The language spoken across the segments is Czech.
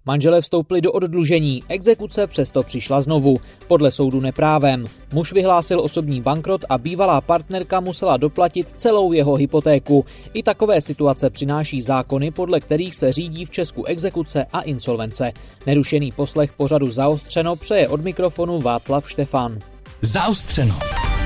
Manželé vstoupili do oddlužení, exekuce přesto přišla znovu. Podle soudu neprávem. Muž vyhlásil osobní bankrot a bývalá partnerka musela doplatit celou jeho hypotéku. I takové situace přináší zákony, podle kterých se řídí v Česku exekuce a insolvence. Nerušený poslech pořadu Zaostřeno přeje od mikrofonu Václav Štefan. Zaostřeno.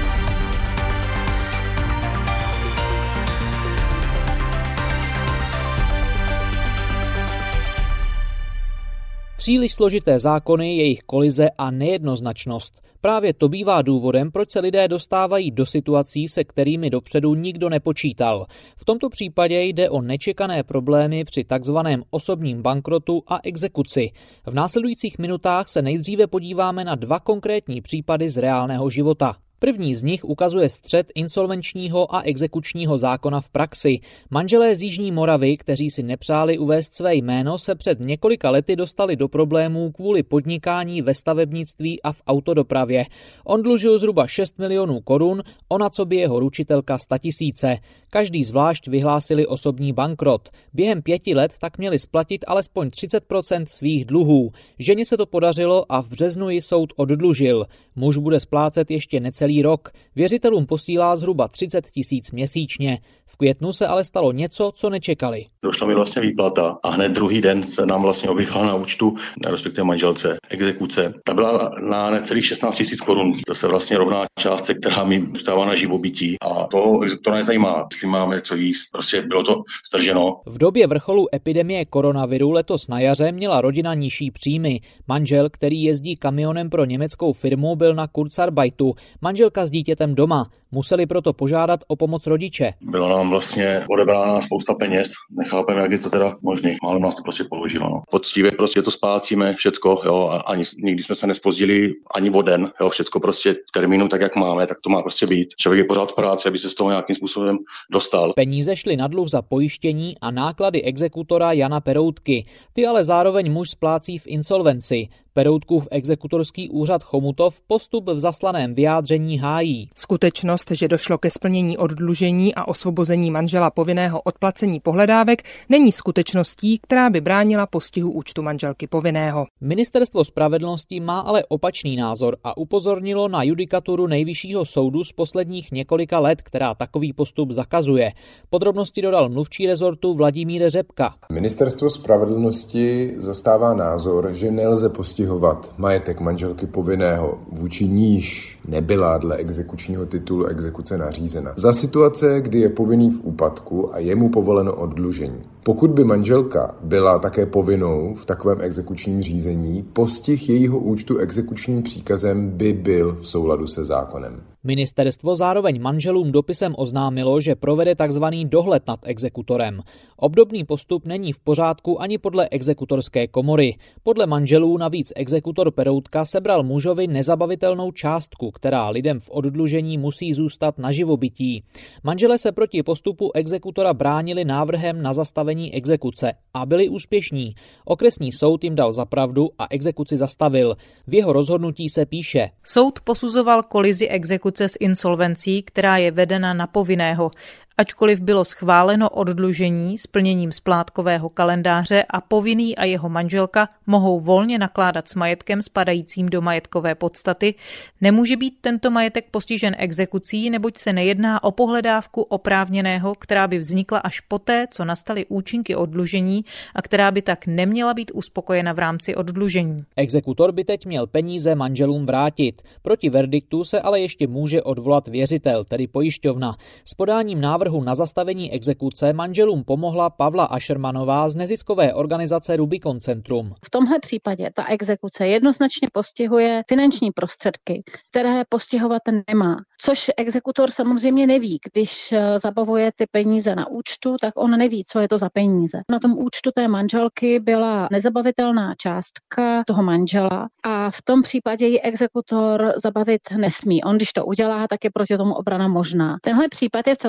Příliš složité zákony, jejich kolize a nejednoznačnost. Právě to bývá důvodem, proč se lidé dostávají do situací, se kterými dopředu nikdo nepočítal. V tomto případě jde o nečekané problémy při takzvaném osobním bankrotu a exekuci. V následujících minutách se nejdříve podíváme na 2 konkrétní případy z reálného života. První z nich ukazuje střet insolvenčního a exekučního zákona v praxi. Manželé z Jižní Moravy, kteří si nepřáli uvést své jméno, se před několika lety dostali do problémů kvůli podnikání ve stavebnictví a v autodopravě. On dlužil zhruba 6 milionů korun, ona coby jeho ručitelka 100 000. Každý zvlášť vyhlásili osobní bankrot. Během 5 let tak měli splatit alespoň 30% svých dluhů. Ženě se to podařilo a v březnu ji soud oddlužil. Muž bude splácet ještě necelý rok. Věřitelům posílá zhruba 30 000 měsíčně. V květnu se ale stalo něco, co nečekali. Došla mi vlastně výplata a hned druhý den se nám vlastně objevila na účtu, respektive manželce, exekuce. Ta byla na necelých 16 000 korun. To se vlastně rovná částce, která mi zůstává na živobytí. A to exekutora nezajímá, jestli máme co jíst. Prostě bylo to strženo. V době vrcholu epidemie koronaviru letos na jaře měla rodina nižší příjmy. Manžel, který jezdí kamionem pro německou firmu, byl na Kurzarbeitu. Manželka s dítětem doma. Museli proto požádat o pomoc rodiče. Bylo nám vlastně odebrána spousta peněz. Nechápeme, jak je to teda možné. Málem nás to prostě položilo. No. Poctivě prostě to splácíme, všecko, jo, a ani nikdy jsme se nespozdili ani o den, jo, všecko prostě v termínu tak, jak máme, tak to má prostě být. Člověk je pořád v práci, aby se z toho nějakým způsobem dostal. Peníze šly na dluh za pojištění a náklady exekutora Jana Peroutky. Ty ale zároveň muž splácí v insolvenci. Peroutkův exekutorský úřad Chomutov postup v zaslaném vyjádření hájí. Skutečnost, že došlo ke splnění oddlužení a osvobození manžela povinného od placení pohledávek, není skutečností, která by bránila postihu účtu manželky povinného. Ministerstvo spravedlnosti má ale opačný názor a upozornilo na judikaturu Nejvyššího soudu z posledních několika let, která takový postup zakazuje. Podrobnosti dodal mluvčí rezortu Vladimír Řepka. Ministerstvo spravedlnosti zastává názor, že nelze postihovat majetek manželky povinného, vůči níž nebyla dle exekučního titulu exekuce nařízena. Za situace, kdy je povinný v úpadku a je mu povoleno oddlužení. Pokud by manželka byla také povinnou v takovém exekučním řízení, postih jejího účtu exekučním příkazem by byl v souladu se zákonem. Ministerstvo zároveň manželům dopisem oznámilo, že provede tzv. Dohled nad exekutorem. Obdobný postup není v pořádku ani podle exekutorské komory. Podle manželů navíc exekutor Peroutka sebral mužovi nezabavitelnou částku, která lidem v oddlužení musí zůstat na živobytí. Manželé se proti postupu exekutora bránili návrhem na zastavení exekuce a byli úspěšní. Okresní soud jim dal za pravdu a exekuci zastavil. V jeho rozhodnutí se píše: Soud posuzoval kolizi exekuce s insolvencí, která je vedena na povinného. Ačkoliv bylo schváleno oddlužení splněním splátkového kalendáře a povinný a jeho manželka mohou volně nakládat s majetkem spadajícím do majetkové podstaty, nemůže být tento majetek postižen exekucí, neboť se nejedná o pohledávku oprávněného, která by vznikla až poté, co nastaly účinky oddlužení a která by tak neměla být uspokojena v rámci oddlužení. Exekutor by teď měl peníze manželům vrátit. Proti verdiktu se ale ještě může odvolat věřitel, tedy pojišťovna. S podáním návrhu na zastavení exekuce manželům pomohla Pavla Ašermanová z neziskové organizace Rubicon Centrum. V tomhle případě ta exekuce jednoznačně postihuje finanční prostředky, které postihovat nemá. Což exekutor samozřejmě neví. Když zabavuje ty peníze na účtu, tak on neví, co je to za peníze. Na tom účtu té manželky byla nezabavitelná částka toho manžela a v tom případě ji exekutor zabavit nesmí. On, když to udělá, tak je proti tomu obrana možná. Tenhle případ je vcelku specifický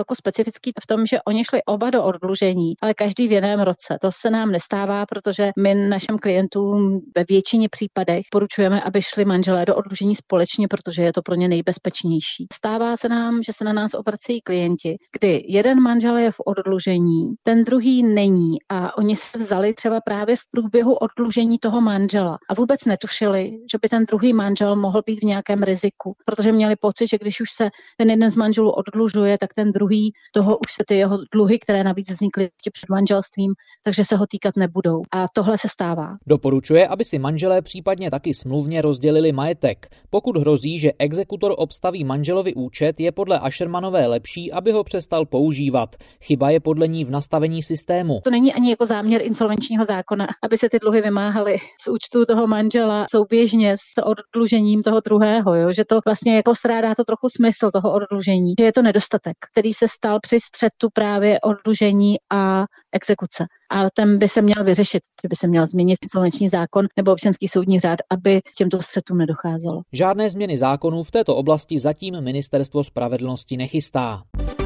specifický v tom, že oni šli oba do oddlužení, ale každý v jiném roce. To se nám nestává, protože my našim klientům ve většině případech poručujeme, aby šli manželé do oddlužení společně, protože je to pro ně nejbezpečnější. Stává se nám, že se na nás obracejí klienti, kdy jeden manžel je v oddlužení, ten druhý není a oni se vzali třeba právě v průběhu oddlužení toho manžela a vůbec netušili, že by ten druhý manžel mohl být v nějakém riziku, protože měli pocit, že když už se ten jeden z manželů oddlužuje, tak ten druhý toho už se ty jeho dluhy, které navíc vznikly před manželstvím, takže se ho týkat nebudou. A tohle se stává. Doporučuje, aby si manželé případně taky smluvně rozdělili majetek. Pokud hrozí, že exekutor obstaví manželovi účet, je podle Ašermanové lepší, aby ho přestal používat. Chyba je podle ní v nastavení systému. To není ani jako záměr insolvenčního zákona, aby se ty dluhy vymáhaly z účtu toho manžela souběžně s oddlužením toho druhého, jo? Že to vlastně postrádá to trochu smysl toho oddlužení. Že je to nedostatek, který se stal při střetu právě oddlužení a exekuce. A ten by se měl vyřešit, že by se měl změnit insolvenční zákon nebo občanský soudní řád, aby k těmto střetům nedocházelo. Žádné změny zákonů v této oblasti zatím Ministerstvo spravedlnosti nechystá.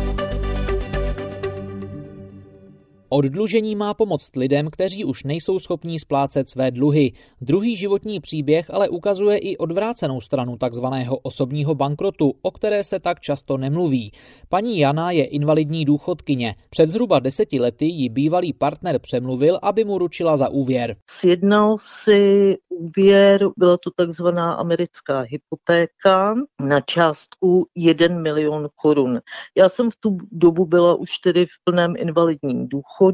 Oddlužení má pomoct lidem, kteří už nejsou schopní splácet své dluhy. Druhý životní příběh ale ukazuje i odvrácenou stranu takzvaného osobního bankrotu, o které se tak často nemluví. Paní Jana je invalidní důchodkyně. Před zhruba 10 lety ji bývalý partner přemluvil, aby mu ručila za úvěr. Sjednal si úvěr, byla to takzvaná americká hypotéka na částku 1 milion korun. Já jsem v tu dobu byla už tedy v plném invalidním důchodu.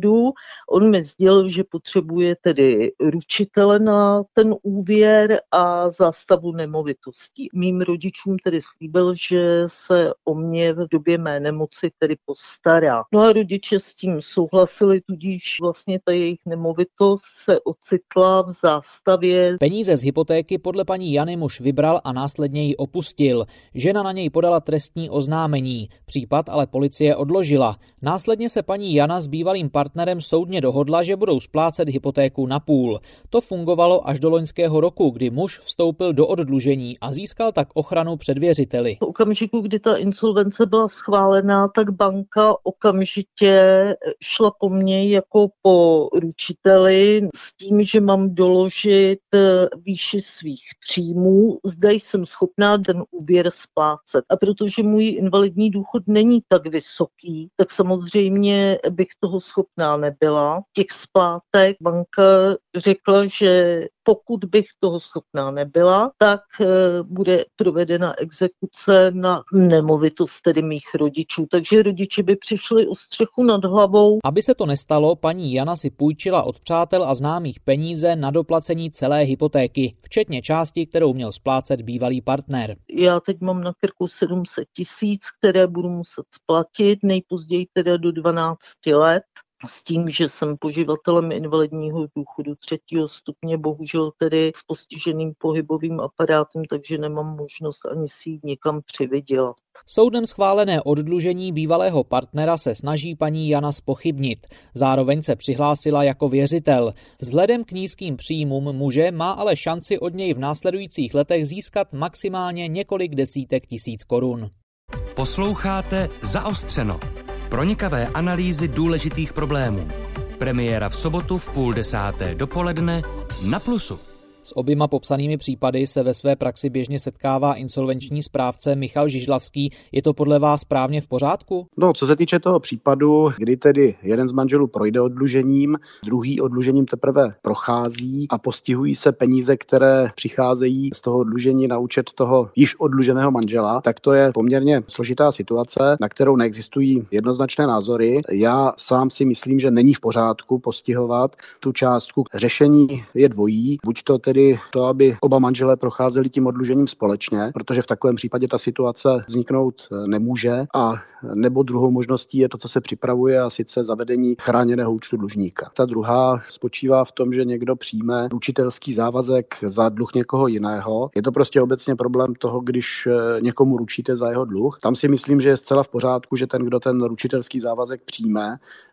On mi sdělil, že potřebuje tedy ručitele na ten úvěr a zástavu nemovitostí. Mým rodičům tedy slíbil, že se o mě v době mé nemoci tedy postará. No a rodiče s tím souhlasili, tudíž vlastně ta jejich nemovitost se ocitla v zástavě. Peníze z hypotéky podle paní Jany muž vybral a následně ji opustil. Žena na něj podala trestní oznámení. Případ ale policie odložila. Následně se paní Jana s bývalým partnerem soudně dohodla, že budou splácet hypotéku na půl. To fungovalo až do loňského roku, kdy muž vstoupil do oddlužení a získal tak ochranu před věřiteli. V okamžiku, kdy ta insolvence byla schválená, tak banka okamžitě šla po mně jako po ručiteli s tím, že mám doložit výši svých příjmů, zda jsem schopná ten úvěr splácet. A protože můj invalidní důchod není tak vysoký, tak samozřejmě bych toho schopná nebyla. Těch splátek banka řekla, že pokud bych toho schopná nebyla, tak bude provedena exekuce na nemovitost tedy mých rodičů. Takže rodiče by přišli o střechu nad hlavou. Aby se to nestalo, paní Jana si půjčila od přátel a známých peníze na doplacení celé hypotéky, včetně části, kterou měl splácet bývalý partner. Já teď mám na krku 700 000, které budu muset splatit nejpozději teda do 12 let. S tím, že jsem poživatelem invalidního důchodu 3. stupně, bohužel tedy s postiženým pohybovým aparátem, takže nemám možnost ani si jít někam přivydělat. Soudem schválené oddlužení bývalého partnera se snaží paní Jana zpochybnit. Zároveň se přihlásila jako věřitel. Vzhledem k nízkým příjmům muže má ale šanci od něj v následujících letech získat maximálně několik desítek tisíc korun. Posloucháte Zaostřeno. Pronikavé analýzy důležitých problémů. Premiéra v sobotu v 9:30 dopoledne na Plusu. S oběma popsanými případy se ve své praxi běžně setkává insolvenční správce Michal Žižlavský. Je to podle vás správně v pořádku? No, co se týče toho případu, kdy tedy jeden z manželů projde oddlužením, druhý oddlužením teprve prochází a postihují se peníze, které přicházejí z toho oddlužení na účet toho již oddluženého manžela, tak to je poměrně složitá situace, na kterou neexistují jednoznačné názory. Já sám si myslím, že není v pořádku postihovat tu částku. Řešení je dvojí, buď to tedy to, aby oba manželé procházeli tím oddlužením společně, protože v takovém případě ta situace vzniknout nemůže, a nebo druhou možností je to, co se připravuje, a sice zavedení chráněného účtu dlužníka. Ta druhá spočívá v tom, že někdo přijme ručitelský závazek za dluh někoho jiného. Je to prostě obecně problém toho, když někomu ručíte za jeho dluh. Tam si myslím, že je zcela v pořádku, že ten, kdo ten ručitelský závazek přijme,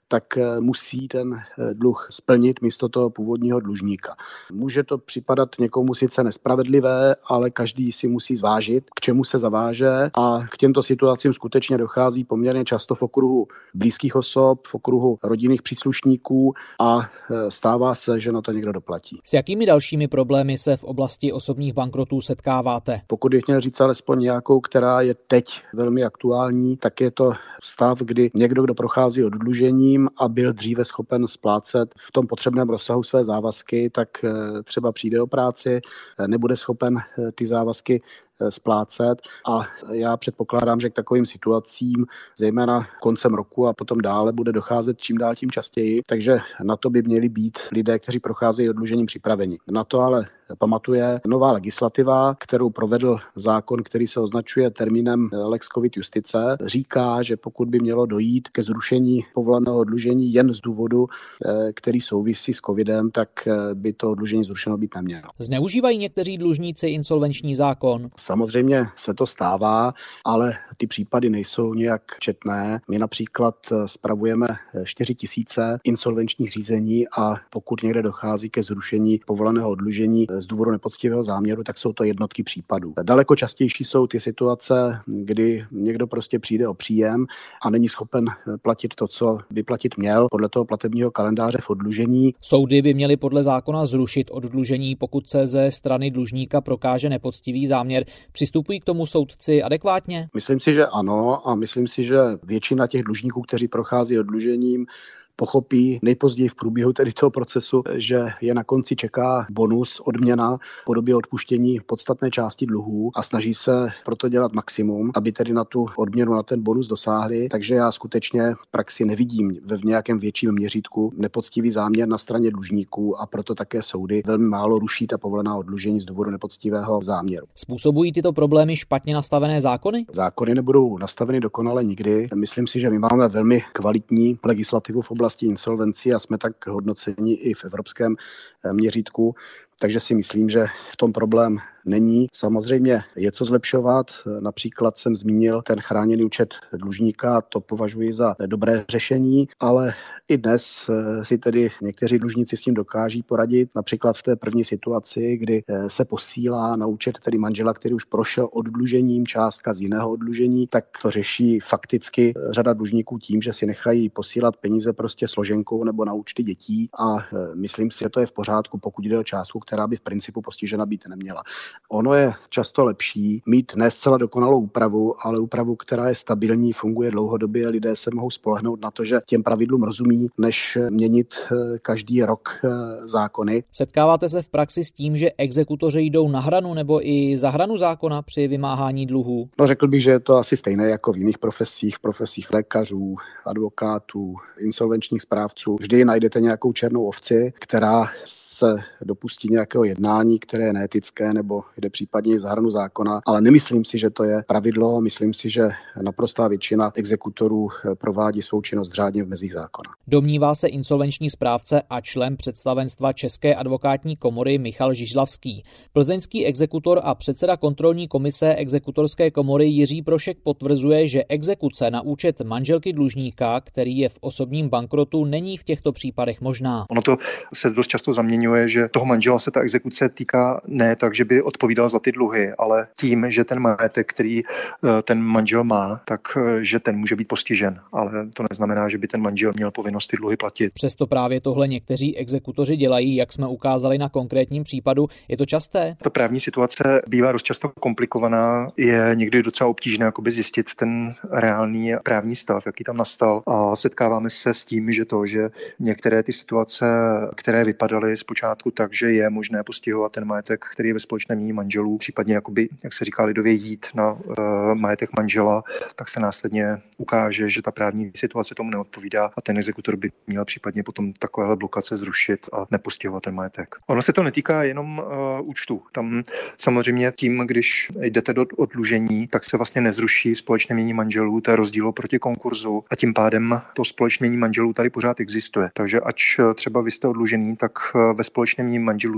tak musí ten dluh splnit místo toho původního dlužníka. Může to připadat někomu sice nespravedlivé, ale každý si musí zvážit, k čemu se zaváže, a k těmto situacím skutečně dochází poměrně často v okruhu blízkých osob, v okruhu rodinných příslušníků a stává se, že na to někdo doplatí. S jakými dalšími problémy se v oblasti osobních bankrotů setkáváte? Pokud bych měl říct alespoň nějakou, která je teď velmi aktuální, tak je to stav, kdy někdo, kdo prochází oddlužením a byl dříve schopen splácet v tom potřebném rozsahu své závazky, tak třeba přijde o práci, nebude schopen ty závazky splácet a já předpokládám, že k takovým situacím zejména koncem roku a potom dále bude docházet čím dál tím častěji, takže na to by měli být lidé, kteří procházejí oddlužením, připraveni. Na to ale pamatuje nová legislativa, kterou provedl zákon, který se označuje termínem Lex Covid Justice. Říká, že pokud by mělo dojít ke zrušení povoleného oddlužení jen z důvodu, který souvisí s covidem, tak by to oddlužení zrušeno být nemělo. Zneužívají někteří dlužníci insolvenční zákon? Samozřejmě se to stává, ale ty případy nejsou nějak četné. My například spravujeme 4 000 insolvenčních řízení a pokud někde dochází ke zrušení povoleného oddlužení z důvodu nepoctivého záměru, tak jsou to jednotky případů. Daleko častější jsou ty situace, kdy někdo prostě přijde o příjem a není schopen platit to, co by platit měl podle toho platebního kalendáře v oddlužení. Soudy by měly podle zákona zrušit oddlužení, pokud se ze strany dlužníka prokáže nepoctivý záměr. Přistupují k tomu soudci adekvátně? Myslím si, že ano, a myslím si, že většina těch dlužníků, kteří prochází oddlužením, pochopí nejpozději v průběhu tedy toho procesu, že je na konci čeká bonus, odměna v podobě odpuštění podstatné části dluhů a snaží se proto dělat maximum, aby tedy na tu odměnu, na ten bonus dosáhli. Takže já skutečně v praxi nevidím v nějakém větším měřítku nepoctivý záměr na straně dlužníků a proto také soudy velmi málo ruší ta povolená oddlužení z důvodu nepoctivého záměru. Způsobují tyto problémy špatně nastavené zákony? Zákony nebudou nastaveny dokonale nikdy. Myslím si, že my máme velmi kvalitní legislativu v oblasti insolvencí a jsme tak hodnoceni i v evropském měřítku. Takže si myslím, že v tom problém není. Samozřejmě je co zlepšovat. Například jsem zmínil ten chráněný účet dlužníka, to považuji za dobré řešení, ale i dnes si tedy někteří dlužníci s tím dokáží poradit. Například v té první situaci, kdy se posílá na účet tedy manžela, který už prošel oddlužením, částka z jiného oddlužení, tak to řeší fakticky řada dlužníků tím, že si nechají posílat peníze prostě složenkou nebo na účty dětí a myslím si, že to je v pořádku, pokud jde o částku, která by v principu postižena být neměla. Ono je často lepší mít ne zcela dokonalou úpravu, ale úpravu, která je stabilní, funguje dlouhodobě, lidé se mohou spolehnout na to, že těm pravidlům rozumí, než měnit každý rok zákony. Setkáváte se v praxi s tím, že exekutoři jdou na hranu nebo i za hranu zákona při vymáhání dluhů? No, řekl bych, že je to asi stejné jako v jiných profesích lékařů, advokátů, insolvenčních správců. Vždy najdete nějakou černou ovci, která se dopustí nějakého jednání, které je neetické nebo jde případně za hranu zákona, ale nemyslím si, že to je pravidlo. Myslím si, že naprostá většina exekutorů provádí svou činnost řádně v mezích zákona. Domnívá se insolvenční správce a člen představenstva České advokátní komory Michal Žižlavský. Plzeňský exekutor a předseda kontrolní komise exekutorské komory Jiří Prošek potvrzuje, že exekuce na účet manželky dlužníka, který je v osobním bankrotu, není v těchto případech možná. Ono to se dost často zaměňuje, že toho manžela se ta exekuce týká ne tak, že by odpovídal za ty dluhy, ale tím, že ten majetek, který ten manžel má, tak že ten může být postižen, ale to neznamená, že by ten manžel měl povinnost ty dluhy platit. Přesto právě tohle někteří exekutoři dělají, jak jsme ukázali na konkrétním případu. Je to časté? Ta právní situace bývá dost často komplikovaná, je někdy docela obtížné jakoby zjistit ten reálný právní stav, jaký tam nastal, a setkáváme se s tím, že některé ty situace, které vypadaly zpočátku tak, že je možné postihovat ten majetek, který je ve společném jmění manželů, případně jakoby, jak se říká lidově, jít na majetek manžela, tak se následně ukáže, že ta právní situace tomu neodpovídá a ten exekutor by měl případně potom takovéhle blokace zrušit a nepostihovat ten majetek. Ono se to netýká jenom účtu. Tam samozřejmě tím, když jdete do oddlužení, tak se vlastně nezruší společné jmění manželů, to je rozdíl proti konkurzu a tím pádem to společné jmění manželů tady pořád existuje. Takže ač třeba vy jste oddlužený, tak ve společném jmění manželů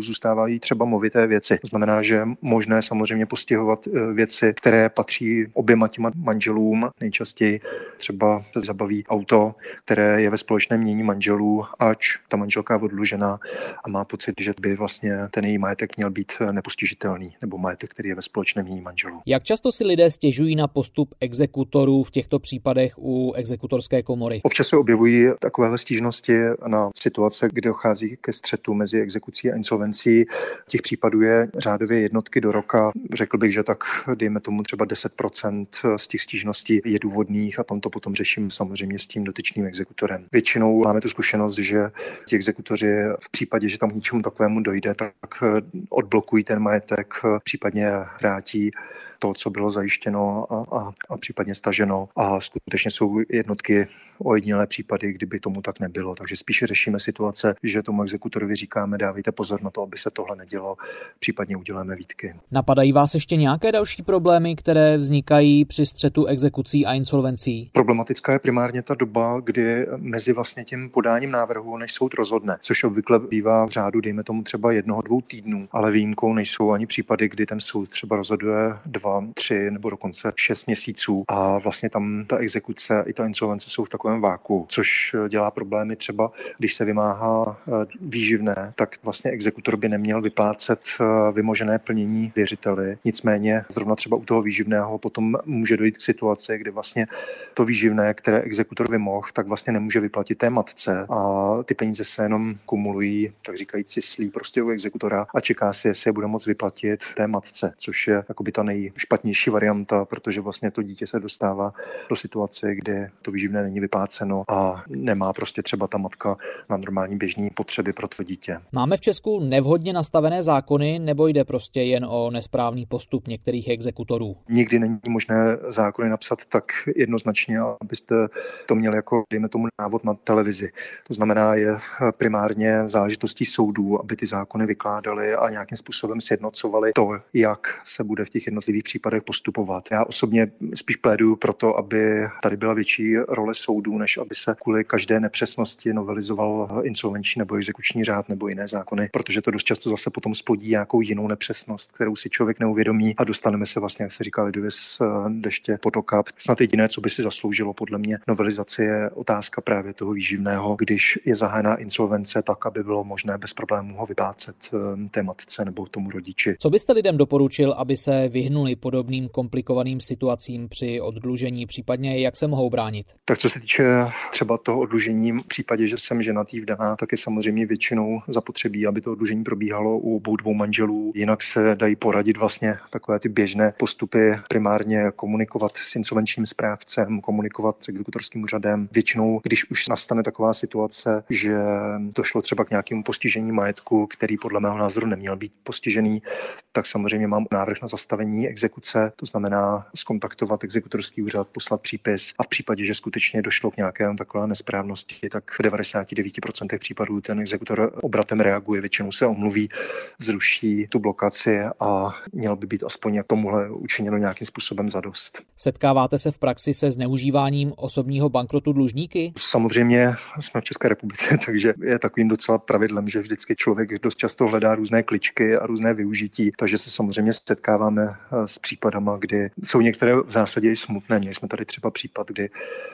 zůstávají třeba movité věci. To znamená, že možné samozřejmě postihovat věci, které patří oběma těma manželům. Nejčastěji třeba se zabaví auto, které je ve společném jmění manželů, ač ta manželka je oddlužená a má pocit, že by vlastně ten její majetek měl být nepostižitelný, nebo majetek, který je ve společném jmění manželů. Jak často si lidé stěžují na postup exekutorů v těchto případech u exekutorské komory? Občas se objevují takovéhle stížnosti na situace, kde dochází ke střetu mezi exekucí a insolvencí. Těch případů je řádově jednotky do roka. Řekl bych, že tak dejme tomu třeba 10% z těch stížností je důvodných a tam to potom řeším samozřejmě s tím dotyčným exekutorem. Většinou máme tu zkušenost, že ti exekutoři v případě, že tam k něčemu takovému dojde, tak odblokují ten majetek, případně vrátí to, co bylo zajištěno a případně staženo. A skutečně jsou jednotky ojedinělé případy, kdyby tomu tak nebylo. Takže spíše řešíme situace, že tomu exekutorovi říkáme, dávejte pozor na to, aby se tohle nedělo, případně uděláme výtky. Napadají vás ještě nějaké další problémy, které vznikají při střetu exekucí a insolvencí? Problematická je primárně ta doba, kdy mezi vlastně tím podáním návrhu, než soud rozhodne, což obvykle bývá v řádu, dejme tomu třeba 1-2 týdnů, ale výjimkou nejsou ani případy, kdy ten soud třeba rozhoduje 2, 3 nebo dokonce 6 měsíců a vlastně tam ta exekuce i ta insolvence jsou v takovém váku, což dělá problémy třeba, když se vymáhá výživné, tak vlastně exekutor by neměl vyplácet vymožené plnění věřiteli. Nicméně zrovna třeba u toho výživného potom může dojít k situaci, kdy vlastně to výživné, které exekutor vymohl, tak vlastně nemůže vyplatit té matce a ty peníze se jenom kumulují, tak říkajíc cislí prostě u exekutora a čeká si, jestli je bude moct vyplatit té matce, což je jakoby ta nejšpatnější varianta, protože vlastně to dítě se dostává do situace, kdy to výživné není vypláceno a nemá prostě třeba ta matka na normální běžné potřeby pro to dítě. Máme v Česku nevhodně nastavené zákony, nebo jde prostě jen o nesprávný postup některých exekutorů? Nikdy není možné zákony napsat tak jednoznačně, abyste to měli jako, dejme tomu, návod na televizi. To znamená, je primárně záležitostí soudů, aby ty zákony vykládali a nějakým způsobem sjednocovali to, jak se bude v těch jednotlivých případech postupovat. Já osobně spíš pléduju pro to, aby tady byla větší role soudů, než aby se kvůli každé nepřesnosti novelizoval insolvenční nebo exekuční řád nebo jiné zákony, protože to dost často zase potom splodí nějakou jinou nepřesnost, kterou si člověk neuvědomí a dostaneme se vlastně, jak se říká lidově, z deště pod okap. Snad jediné, co by si zasloužilo podle mě novelizaci, je otázka právě toho výživného, když je zahájená insolvence, tak aby bylo možné bez problémů ho vyplácet té matce nebo tomu rodiči. Co byste lidem doporučil, aby se vyhnuli podobným komplikovaným situacím při oddlužení, případně jak se mohou bránit? Tak co se týče třeba toho oddlužení, v případě, že jsem ženatý vdaná, tak je samozřejmě většinou zapotřebí, aby to oddlužení probíhalo u obou dvou manželů. Jinak se dají poradit vlastně takové ty běžné postupy, primárně komunikovat s insolvenčním správcem, komunikovat s exekutorským úřadem. Většinou, když už nastane taková situace, že došlo třeba k nějakému postižení majetku, který podle mého názoru neměl být postižený, tak samozřejmě mám návrh na zastavení exekuce, to znamená zkontaktovat exekutorský úřad, poslat přípis a v případě, že skutečně došlo k nějaké takové nesprávnosti, tak v 99% případů ten exekutor obratem reaguje, většinou se omluví, zruší tu blokaci a měl by být aspoň tomuhle učiněno nějakým způsobem zadost. Setkáváte se v praxi se zneužíváním osobního bankrotu dlužníky? Samozřejmě jsme v České republice, takže je takovým docela pravidlem, že vždycky člověk dost často hledá různé kličky a různé využití, takže se samozřejmě setkáváme s případama, kdy jsou některé v zásadě i smutné. Měli jsme tady třeba případ, kdy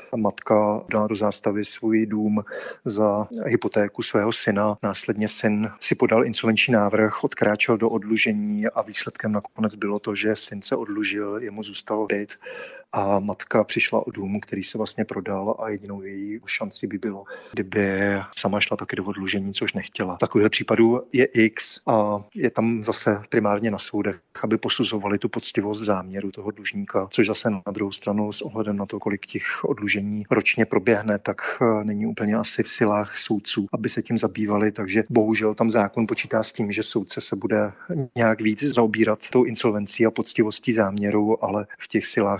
matka dala do zástavy svůj dům za hypotéku svého syna. Následně syn si podal insolvenční návrh, odkráčel do oddlužení a výsledkem nakonec bylo to, že syn se oddlužil, jemu zůstal byt a matka přišla o dům, který se vlastně prodal a jedinou její šanci by bylo, kdyby sama šla taky do oddlužení, což nechtěla. Takovýchhle případů je X a je tam zase primárně na soudech, aby posuzovali tu poctivost záměru toho dlužníka, což zase na druhou stranu s ohledem na to, kolik těch oddlužení ročně proběhne, tak není úplně asi v silách soudců, aby se tím zabývali, takže bohužel tam zákon počítá s tím, že soudce se bude nějak víc zaobírat tou insolvencí a poctivostí záměru, ale v těch silách soudce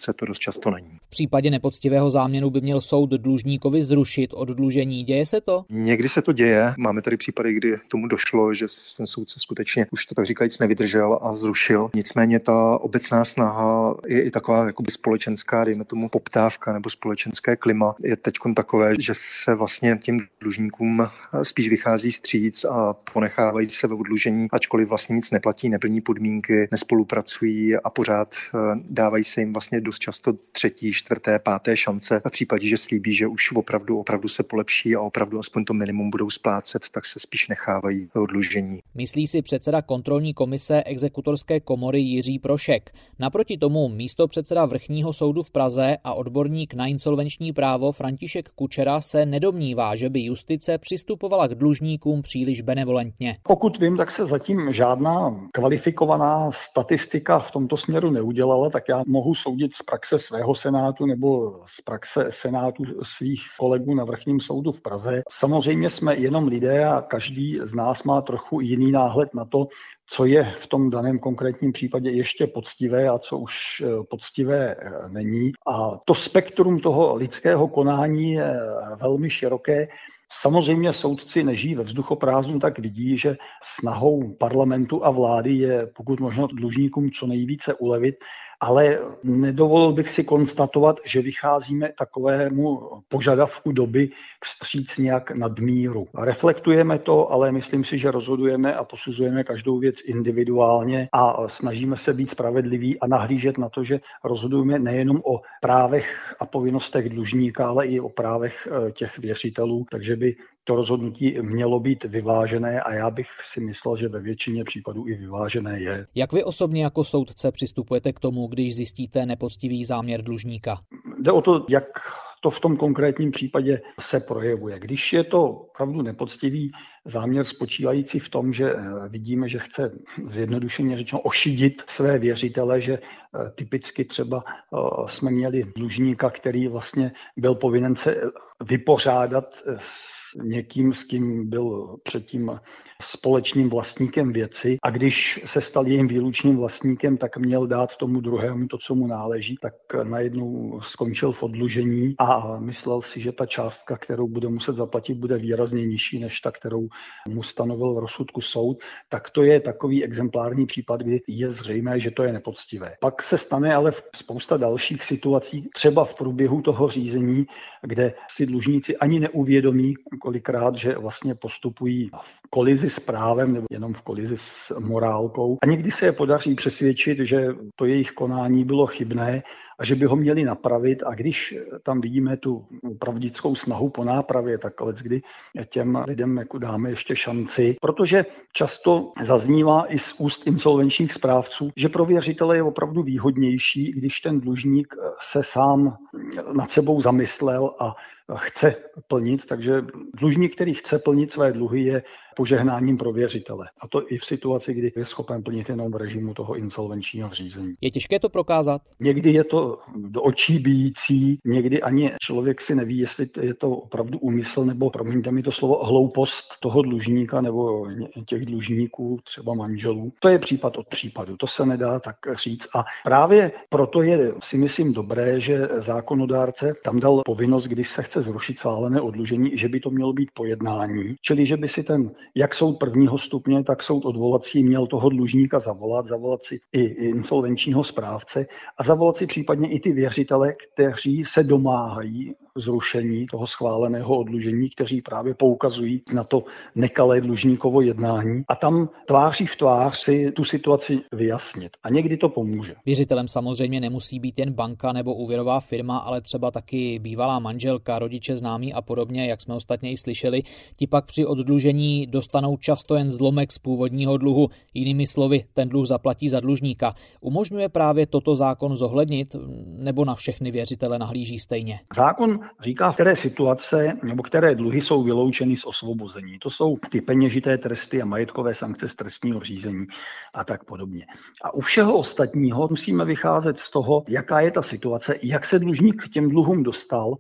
exekuce to dost často není. V případě nepoctivého záměru by měl soud dlužníkovi zrušit oddlužení. Děje se to? Někdy se to děje. Máme tady případy, kdy k tomu došlo, že ten soudce skutečně už to tak říkajíc nevydržel a zrušil. Nicméně ta obecná snaha je i taková jakoby společenská, dejme tomu poptávka nebo společenské klima je teďkon takové, že se vlastně těm dlužníkům spíš vychází vstříc a ponechávají se ve oddlužení, ačkoliv vlastně nic neplatí, neplní podmínky, nespolupracují a pořád dávají se jim vlastně dost často třetí, čtvrté, páté šance. A v případě, že slíbí, že už opravdu se polepší a opravdu aspoň to minimum budou splácet, tak se spíš nechávají ve oddlužení. Myslí si předseda kontrolní komise Exekutorské komory Jiří Prošek. Naproti tomu místopředseda Vrchního soudu v Praze a odborník na insolvenční právo František Kučera se nedomnívá, že by justice přistupovala k dlužníkům příliš benevolentně. Pokud vím, tak se zatím žádná kvalifikovaná statistika v tomto směru neudělala, tak já mohu soudit z praxe svého senátu nebo z praxe senátu svých kolegů na Vrchním soudu v Praze. Samozřejmě jsme jenom lidé a každý z nás má trochu jiný náhled na to, co je v tom daném konkrétním případě ještě poctivé a co už poctivé není. A to spektrum toho lidského konání je velmi široké. Samozřejmě soudci nežijí ve vzduchoprázdnu, tak vidí, že snahou parlamentu a vlády je pokud možno dlužníkům co nejvíce ulevit, ale nedovolil bych si konstatovat, že vycházíme takovému požadavku doby vstříc nějak nadmíru. Reflektujeme to, ale myslím si, že rozhodujeme a posuzujeme každou věc individuálně a snažíme se být spravedliví a nahlížet na to, že rozhodujeme nejenom o právech a povinnostech dlužníka, ale i o právech těch věřitelů, takže by to rozhodnutí mělo být vyvážené a já bych si myslel, že ve většině případů i vyvážené je. Jak vy osobně jako soudce přistupujete k tomu, když zjistíte nepoctivý záměr dlužníka? Jde o to, jak to v tom konkrétním případě se projevuje. Když je to opravdu nepoctivý záměr spočívající v tom, že vidíme, že chce zjednodušeně řečeno ošidit své věřitele, že typicky třeba jsme měli dlužníka, který vlastně byl povinen se vypořádat s někým, s kým byl předtím společným vlastníkem věci a když se stal jejím výlučným vlastníkem, tak měl dát tomu druhému to, co mu náleží, tak najednou skončil v oddlužení a myslel si, že ta částka, kterou bude muset zaplatit, bude výrazně nižší než ta, kterou mu stanovil v rozsudku soud, tak to je takový exemplární případ, kdy je zřejmé, že to je nepoctivé. Pak se stane ale spousta dalších situací, třeba v průběhu toho řízení, kde si dlužníci ani neuvědomí kolikrát, že vlastně postupují v kolizi s právem nebo jenom v kolizi s morálkou. A někdy se je podaří přesvědčit, že to jejich konání bylo chybné a že by ho měli napravit. A když tam vidíme tu pravdickou snahu po nápravě, tak leckdy těm lidem jako dáme ještě šanci, protože často zaznívá i z úst insolvenčních správců, že pro věřitele je opravdu výhodnější, když ten dlužník se sám nad sebou zamyslel a chce plnit, takže dlužník, který chce plnit své dluhy, je požehnáním pro věřitele. A to i v situaci, kdy je schopen plnit jenom v režimu toho insolvenčního řízení. Je těžké to prokázat? Někdy je to do očí bijící, někdy ani člověk si neví, jestli je to opravdu úmysl nebo, promiňte mi to slovo, hloupost toho dlužníka nebo těch dlužníků, třeba manželů. To je případ od případu, to se nedá tak říct. A právě proto je, si myslím, dobré, že zákonodárce tam dal povinnost, když se chce zrušit schválené oddlužení, že by to mělo být po jednání, čili že by si ten jak soud prvního stupně, tak soud odvolací měl toho dlužníka zavolat si i insolvenčního správce a zavolat si případně i ty věřitele, kteří se domáhají zrušení toho schváleného oddlužení, kteří právě poukazují na to nekalé dlužníkovo jednání a tam tváří v tvář si tu situaci vyjasnit. A někdy to pomůže. Věřitelem samozřejmě nemusí být jen banka nebo úvěrová firma, ale třeba taky bývalá manželka, rodiče, známí a podobně, jak jsme ostatně i slyšeli. Ti pak při oddlužení dostanou často jen zlomek z původního dluhu. Jinými slovy, ten dluh zaplatí za dlužníka. Umožňuje právě toto zákon zohlednit, nebo na všechny věřitele nahlíží stejně? Zákon říká, které situace nebo které dluhy jsou vyloučeny z osvobození. To jsou ty peněžité tresty a majetkové sankce z trestního řízení a tak podobně. A u všeho ostatního musíme vycházet z toho, jaká je ta situace, jak se dlužník k těm dluhům dostal,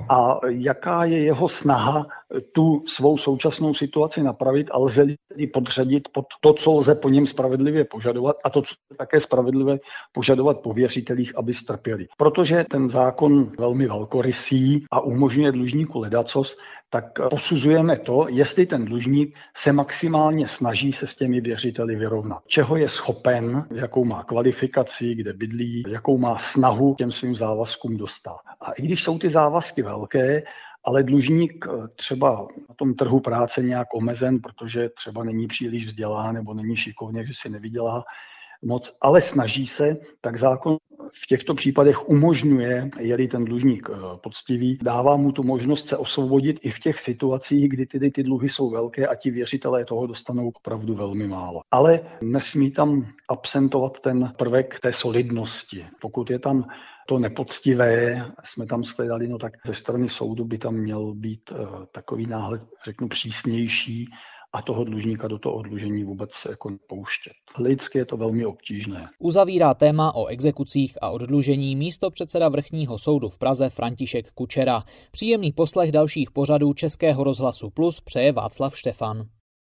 a jaká je jeho snaha tu svou současnou situaci napravit a lze tedy podřadit pod to, co lze po něm spravedlivě požadovat a to, co také spravedlivě požadovat po věřitelích, aby strpěli. Protože ten zákon velmi velkorysý a umožňuje dlužníku ledacos, tak posuzujeme to, jestli ten dlužník se maximálně snaží se s těmi věřiteli vyrovnat. Čeho je schopen, jakou má kvalifikaci, kde bydlí, jakou má snahu těm svým závazkům dostat. A i když jsou ty závazky velké, ale dlužník třeba na tom trhu práce nějak omezen, protože třeba není příliš vzdělán nebo není šikovně, že si nevydělá moc, ale snaží se, tak zákon v těchto případech umožňuje, je-li ten dlužník poctivý, dává mu tu možnost se osvobodit i v těch situacích, kdy tedy ty dluhy jsou velké a ti věřitelé toho dostanou opravdu velmi málo. Ale nesmí tam absentovat ten prvek té solidnosti. Pokud je tam to nepoctivé, jsme tam shledali, no tak ze strany soudu by tam měl být takový náhled, řeknu, přísnější a toho dlužníka do toho oddlužení vůbec jako nepouštět. Lidsky je to velmi obtížné. Uzavírá téma o exekucích a oddlužení místopředseda Vrchního soudu v Praze František Kučera. Příjemný poslech dalších pořadů Českého rozhlasu Plus přeje Václav Štefan.